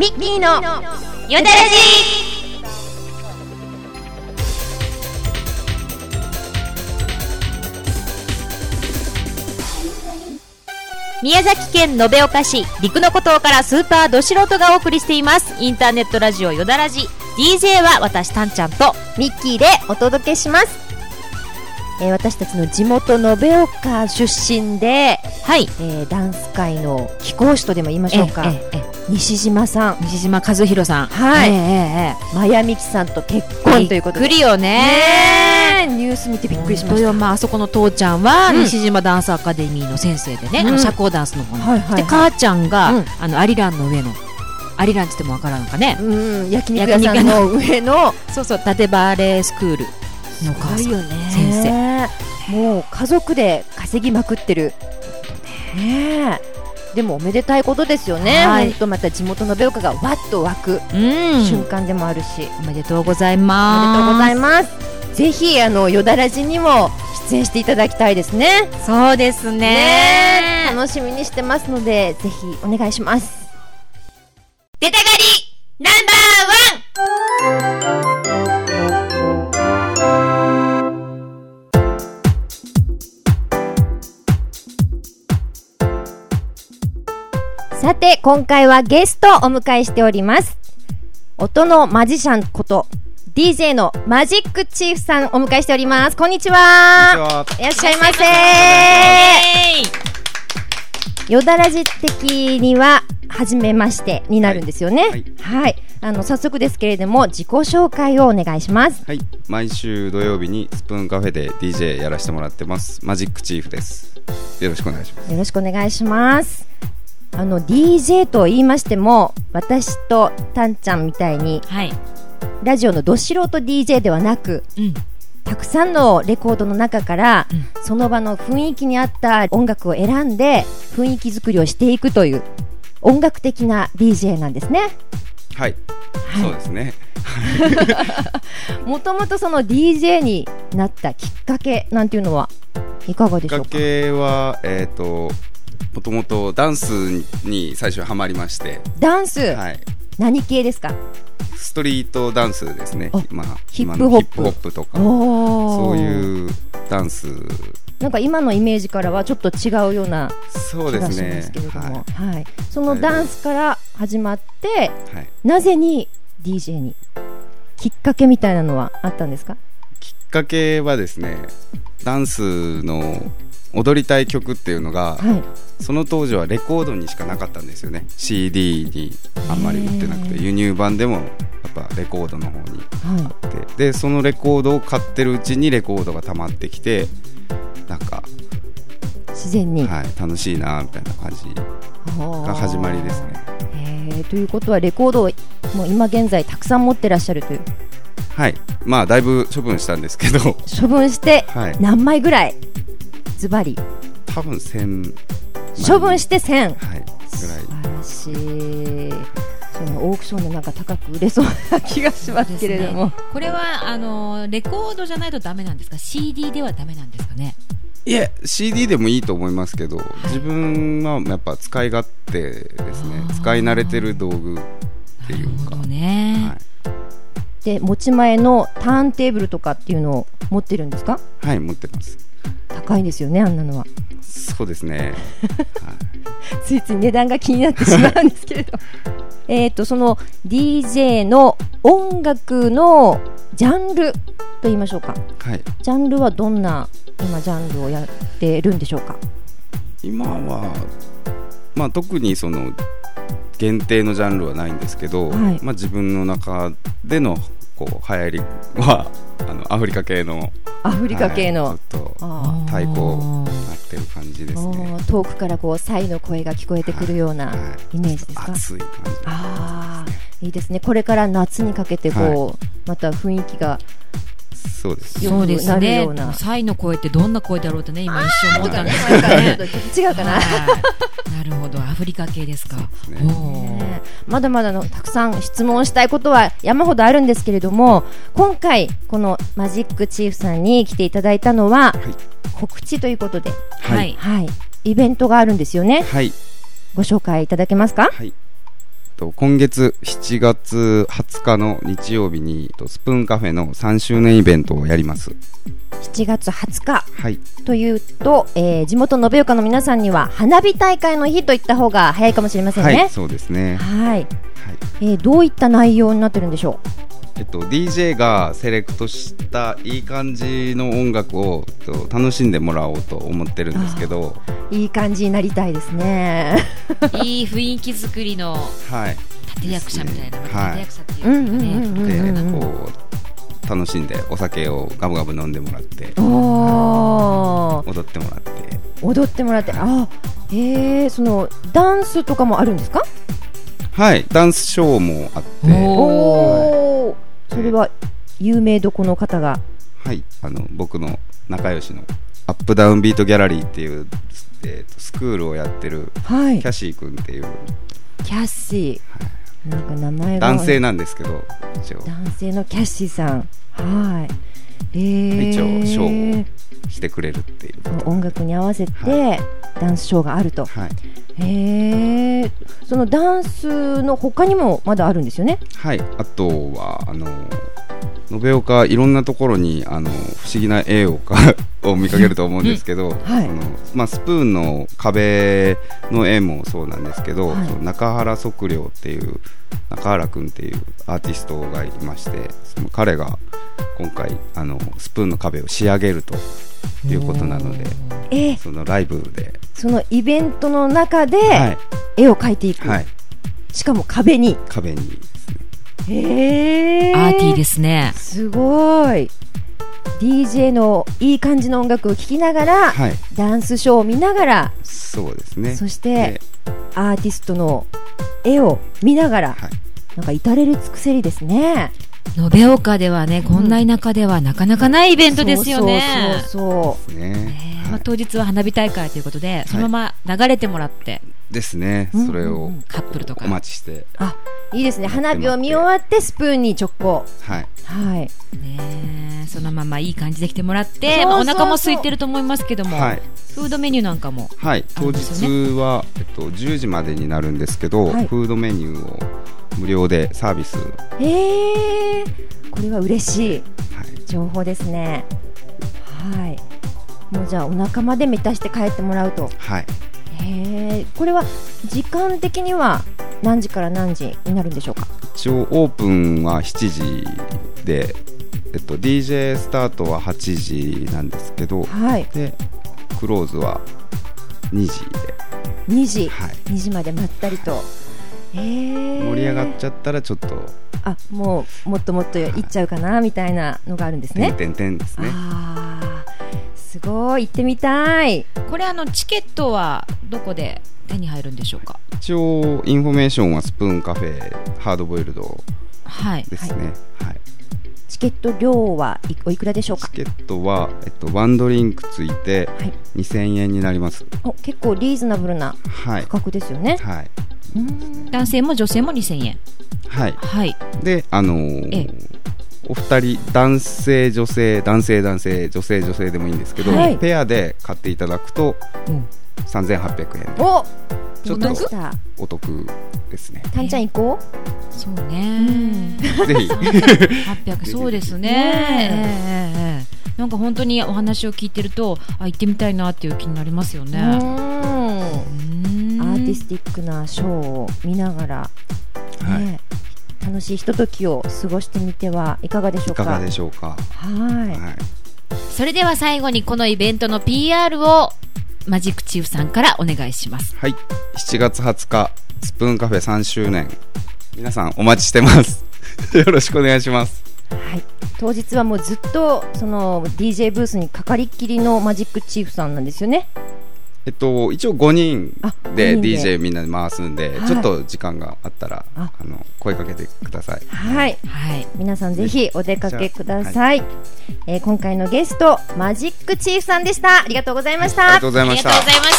ミッキーのよだらじ。宮崎県延岡市陸の孤島からスーパーど素人がお送りしていますインターネットラジオよだらじ。 DJ は私たんちゃんとミッキーでお届けします。私たちの地元延岡出身で、はい、ダンス界の貴公子とでも言いましょうか、西島さん、 西島和弘さん、 はい、マヤミキさんと結婚ということで、 びっくりよね。 ニュース見てびっくりしました。 あそこの父ちゃんは西島ダンスアカデミーの先生でね、社交ダンスの方に、で母ちゃんが、アリランの上のアリランって言ってもわからんのかね、 焼肉屋さんの上のそう縦バレースクールの母さん、先生、 もう家族で稼ぎまくってる、でもおめでたいことですよね。本当また地元の延岡がわっと湧く瞬間でもあるし、 おめでとうございます。 おめでとうございます。ぜひよだらじにも出演していただきたいですね。 そうですね、 楽しみにしてますのでぜひお願いします。 出たがりナンバーワン。 さて今回はゲストをお迎えしております。音のマジシャンこと DJ のマジックチーフさんお迎えしております。こんにちは。いらっしゃいませ。よだらじ的には初めましてになるんですよね。はい、早速ですけれども自己紹介をお願いします。 はい、毎週土曜日にスプーンカフェで DJ やらせてもらってますマジックチーフです。よろしくお願いします。 よろしくお願いします。DJ と言いましても私とたんちゃんみたいに、ラジオのど素人 DJ ではなく、たくさんのレコードの中から、その場の雰囲気に合った音楽を選んで雰囲気作りをしていくという音楽的な DJ なんですね。 はい、そうですね。 もともとその DJ になったきっかけなんていうのはいかがでしょうか。 きっかけはもともとダンスに最初ハマりまして。 ダンス、何系ですか。 ストリートダンスですね。 ヒップホップとかそういうダンス、 なんか今のイメージからはちょっと違うような気がしますけれども、そのダンスから始まって、なぜに DJ にきっかけみたいなのはあったんですか。 きっかけはですね、ダンスの踊りたい曲っていうのが、その当時はレコードにしかなかったんですよね。 CD にあんまり売ってなくて、輸入版でもやっぱレコードの方にあって、でそのレコードを買ってるうちにレコードが溜まってきて、なんか自然に、 楽しいなみたいな感じが始まりですね。 ということはレコードをもう今現在たくさん持ってらっしゃるという。 だいぶ処分したんですけど処分して何枚ぐらい、ズバリ。 多分1000、 処分して1000、 ぐらい。 素晴らしい。そのオークションでなんか高く売れそうな気がしますけれども、 これはレコードじゃないとダメなんですか。 CD ではダメなんですかね。 いえ、 CD でもいいと思いますけど、自分はやっぱ使い勝手ですね。使い慣れてる道具っていうか。 で持ち前のターンテーブルとかっていうのを持ってるんですか。 はい、持ってます。 高いんですよね、あんなのは。 そうですね。 ついつい値段が気になってしまうんですけれどその DJ の音楽のジャンルと言いましょうか、ジャンルはどんな今ジャンルをやってるんでしょうか。 今は、特にその限定のジャンルはないんですけど、自分の中でのこう流行りはアフリカ系のちょっと太鼓になってる感じですね。 遠くからこうサイの声が聞こえてくるようなイメージですか。 熱い感じ。 いいですね。これから夏にかけてこう、また雰囲気がそうですよくなるような。 サイの声ってどんな声だろうとね、今一瞬思ったんですけどね。 違うかな。 なるほど、アフリカ系ですか。 まだまだたくさん質問したいことは山ほどあるんですけれども、今回このマジックチーフさんに来ていただいたのは、告知ということで、 はいイベントがあるんですよね。 はい、 ご紹介いただけますか。 はい、 今月7月20日の日曜日にスプーンカフェの3周年イベントをやります。 7月20日、 はい、 というと、地元延岡の皆さんには花火大会の日といった方が早いかもしれませんね。 はい、そうですね。 はい、どういった内容になってるんでしょう。 DJ がセレクトしたいい感じの音楽を楽しんでもらおうと思ってるんですけど、 いい感じになりたいですね。 いい雰囲気作りの立役者みたいな、立役者っていうかね、 こう楽しんでお酒をガブガブ飲んでもらって踊ってもらってそのダンスとかもあるんですか。 はい、ダンスショーもあって、 それは有名どこの方が。 はい、僕の仲良しのアップダウンビートギャラリーっていう、スクールをやってるキャシー君っていう、 キャッシー、なんか名前が男性なんですけど、 男性のキャッシーさん、はい、 一応ショーをしてくれるっていう、 音楽に合わせてダンスショーがあると。 はい、 そのダンスの他にもまだあるんですよね。 はい、あとは延岡いろんなところに不思議な絵を見かけると思うんですけど、スプーンの壁の絵もそうなんですけど、中原測量っていう中原くんっていうアーティストがいまして、その彼が今回スプーンの壁を仕上げるということなので、そのライブでそのイベントの中で絵を描いていく、しかも壁にアーティーですね。 すごい。 DJ のいい感じの音楽を聴きながら、ダンスショーを見ながら、 そうですね、 そしてアーティストの絵を見ながら、なんか至れり尽くせりですね。 延岡ではね、こんな田舎ではなかなかないイベントですよね。 そう当日は花火大会ということで、そのまま流れてもらってですね、それをカップルとかお待ちして、 いいですね。花火を見終わってスプーンに直行。 そのままいい感じで来てもらって、お腹も空いてると思いますけども、フードメニューなんかもあるんですよね。 当日は、10時までになるんですけど、フードメニューを無料でサービス。 これは嬉しい情報ですね。もうじゃあお腹まで満たして帰ってもらうと。これは時間的には何時から何時になるんでしょうか。 一応オープンは7時で、DJ スタートは8時なんですけど、でクローズは2時で2時までまったりと。 盛り上がっちゃったらちょっともっともっといっちゃうかなみたいなのがあるんですね。 ですね。 すごい、行ってみたい。 これチケットはどこで手に入るんでしょうか。 一応インフォメーションはスプーンカフェハードボイルドですね。 チケット料はおいくらでしょうか。 チケットは、ワンドリンクついて2000円になります。 結構リーズナブルな価格ですよね。 男性も女性も2000円。 でお二人、男性女性男性女性女性でもいいんですけど、ペアで買っていただくと3800円で、ちょっとお得ですね。 たんちゃん行こう。 そうね、 ぜひ 800そうですね。なんか本当にお話を聞いてると行ってみたいなっていう気になりますよね。アーティスティックなショーを見ながら、楽しいひとときを過ごしてみてはいかがでしょうか。 それでは最後にこのイベントの PR をマジックチーフさんからお願いします。 7月20日スプーンカフェ3周年、皆さんお待ちしてますよろしくお願いします。 当日はもうずっとその DJ ブースにかかりっきりのマジックチーフさんなんですよね。 一応5人で DJ みんなで回すんで、ちょっと時間があったら声かけてください。 皆さんぜひお出かけください。今回のゲストマジックチーフさんでした。ありがとうございました。 ありがとうございました。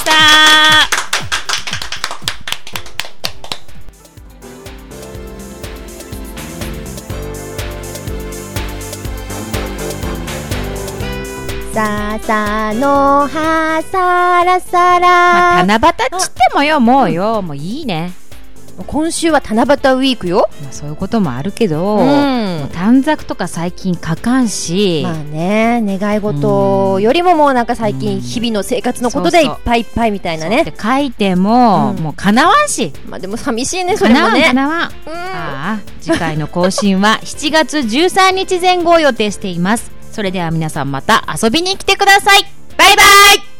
ささの葉さらさら、 七夕っつってもよ、もういいね。 今週は七夕ウィークよ。 まあ、そういうこともあるけど、短冊とか最近書かんし、 まあね、願い事よりももうなんか最近日々の生活のことでいっぱいいっぱいみたいなね。 書いても、もう叶わんし。 まあでも寂しいね、それもね。 叶わん。次回の更新は7月13日前後を予定しています。それでは皆さんまた遊びに来てください。バイバイ。